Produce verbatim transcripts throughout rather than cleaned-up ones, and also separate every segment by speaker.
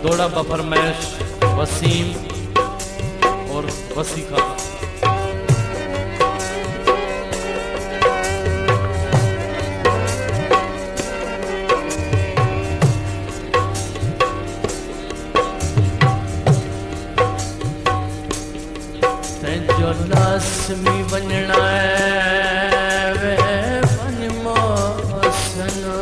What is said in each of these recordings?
Speaker 1: दौड़ा बफरमैश वसीम और वसीका।
Speaker 2: जो लाज़मी वञणा वे वञ मोसना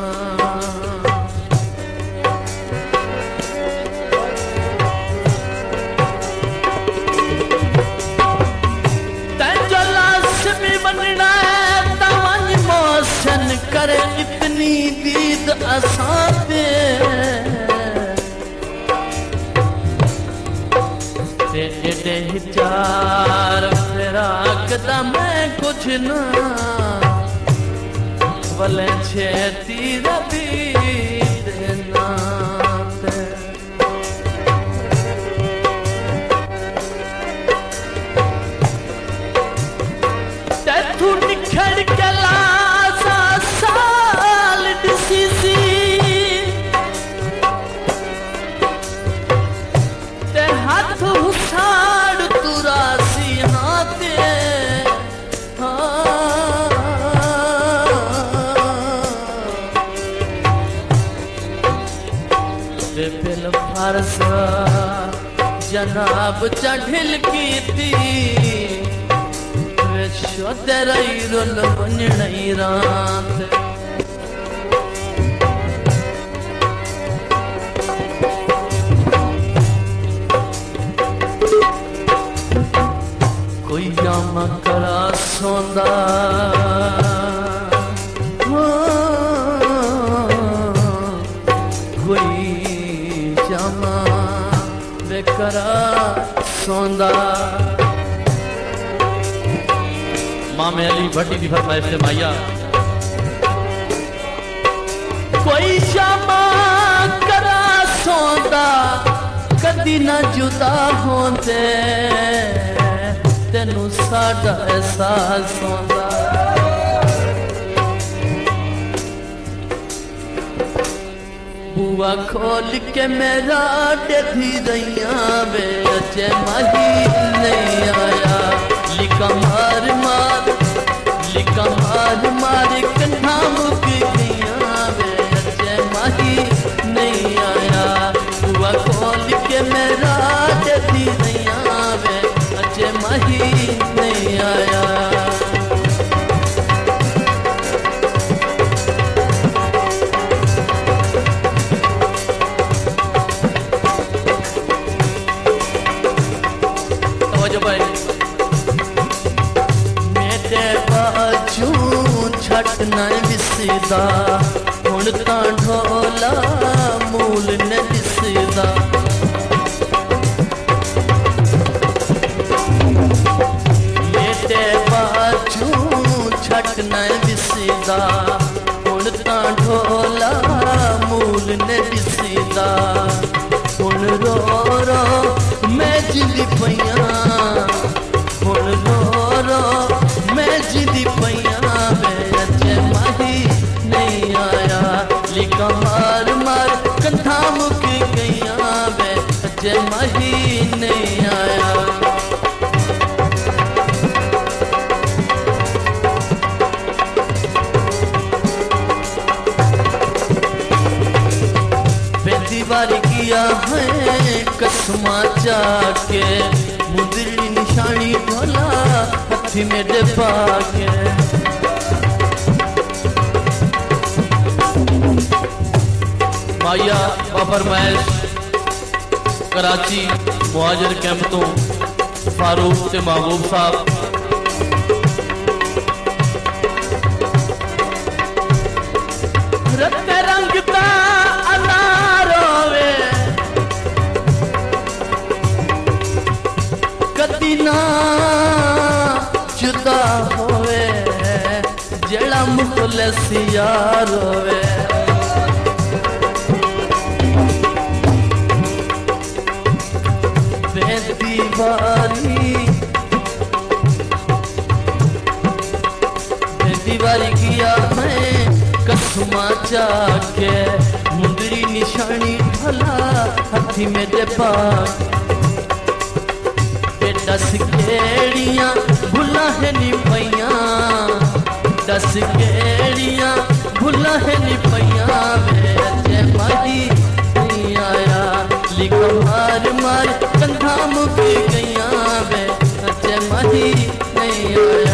Speaker 2: तंहिंजो लाज़मी वञणा त वञ मोसन करे इतनी दीद असां ते एडे हिचार फिराक दा मैं कुछ ना वले छेती रबी देना ते तू निखड़ के लासा साल दिसी सी ते हाथ उछाड़ तुरासी हाथे ते बिल फर्ज जनाब चढ़िल की थी शुद्ध रही रुल वञणई रात कोई जामा करा सोंदा कोई जामा बेकरा सोंदा।
Speaker 1: मामे अली भट्टी की फरमाइश से माया
Speaker 2: कोई जामा करा सोंदा कदी ना जुदा होंदे तेनू साडा एहसास होंदा। बुआ खोल के मेरा डेधी रैया वे अजे माही नहीं आया लिका मार मार लिका मार मार कंधा मुक गया वे अजे माही नहीं आया। बुआ खोल के मेरा डेधी रैया वे अजे माही नहीं आया। मेरे बाजू छट न विसदा हुण तां ढोला मूल न दिसदा। मेरे बाजू छट न विसदा हुण तां ढोला मूल न दिसदा। हुण रो रो मैं जिंदी पईया हुण रो रो मैं जिंदी पईया मैं अजे माही नहीं आया लिका मार मार कंधा मुक गईया मैं अजे माही नहीं आया। दीवार किया है कसमा जाके मुदरी निशानी ढोला हथी में डबा के।
Speaker 1: माया बफरमैश कराची मुहाजिर कैंप तो फारूक ते महबूब साहब
Speaker 2: रत रंगता कदी ना जुदा होवे जेड़ा मुखलिस यार होवे। बेदीवारी बेदीवारी किया मैं कसमा जाके मुंदरी निशानी ढोला हथी मेरे पास दस केड़ियां भुला है नी पैया दस केड़ियां भुला है नी पैया वे अचे माही नहीं आया लिख मार मार कंधा मुकी गईया वे अचे माही नहीं आया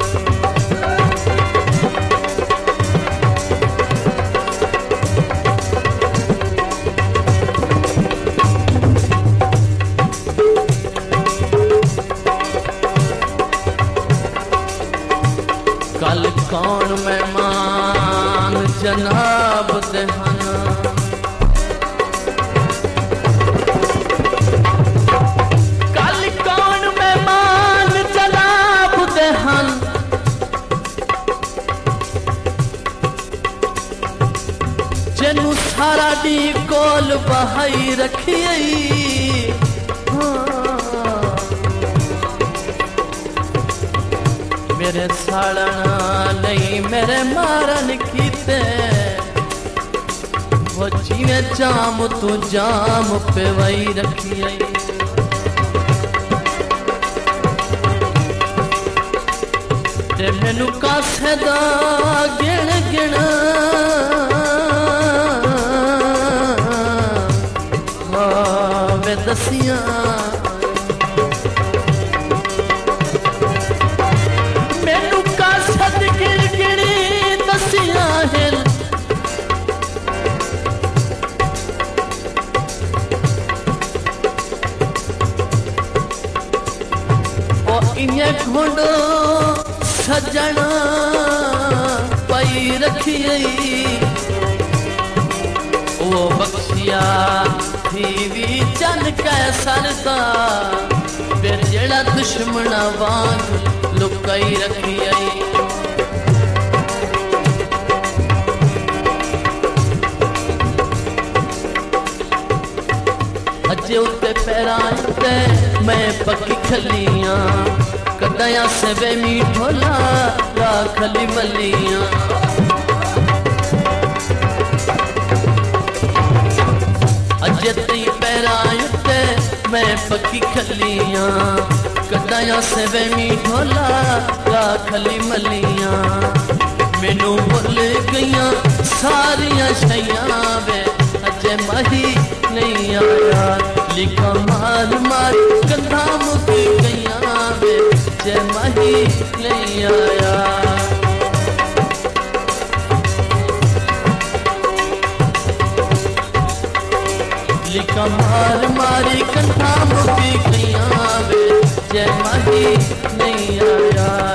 Speaker 2: कल कौन मेहमान जनाब दहना कल कौन मेहमान जनाब दहन जेनू सारा दी कोल बहाई रखी मेरे साड़ना नहीं मेरे मारन कीते वो जीवे जाम तू जाम पे वही रखी आई ते मैनू कासे दा गिण गिण वे दसियां इन्हें घोड़ो सजना पाई रखी वो बख्शिया थी भी चन कैसरदा फिर जेड़ा दुश्मना वांग लुकाई रखी अजे उत्ते पैरां ते मैं पक्की खलियां कदया से वे मीठोला ला खली मलियां अजे ती पैरां ते मैं पक्की खलियां कदया से वे मीठोला ला खली मलियां मैनू भुल गईयां सारियां शैयां वे अजे माही नहीं आया लिखा मार मार कंधा मुकी गईया वे जय माही नहीं आया लिखा मार मारी कंधा मुकी गईया वे जय माही नहीं आया।